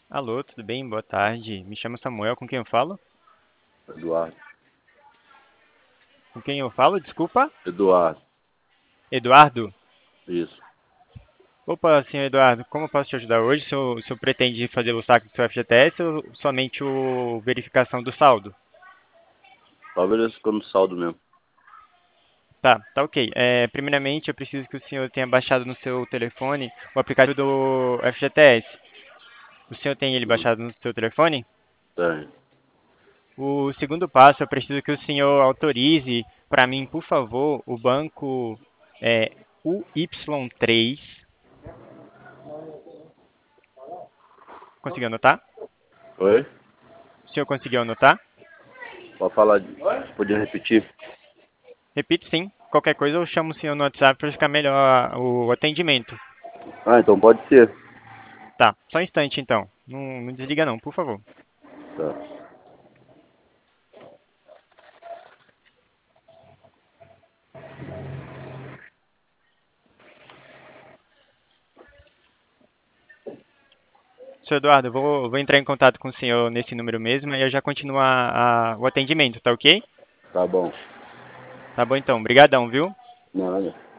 Alô, tudo bem? Boa tarde. Me chamo Samuel, com quem eu falo? Eduardo. Com quem eu falo? Desculpa? Eduardo. Eduardo? Isso. Opa, senhor Eduardo, como eu posso te ajudar hoje? O senhor pretende fazer o saque do seu FGTS ou somente o verificação do saldo? Talvez ele ficou no saldo mesmo. Tá ok. Primeiramente, eu preciso que o senhor tenha baixado no seu telefone o aplicativo do FGTS. O senhor tem ele Hum, baixado no seu telefone? Tem. O segundo passo, eu preciso que o senhor autorize para mim, por favor, o banco UY3. Conseguiu anotar? Oi? O senhor conseguiu anotar? Pode falar. Podia repetir? Repito, sim. Qualquer coisa eu chamo o senhor no WhatsApp para ficar melhor o atendimento. Ah, então pode ser. Tá, só um instante então. Não desliga não, por favor. Tá. Senhor Eduardo, eu vou entrar em contato com o senhor nesse número mesmo e eu já continuo o atendimento, tá ok? Tá bom. Tá bom então, brigadão, viu? Nada.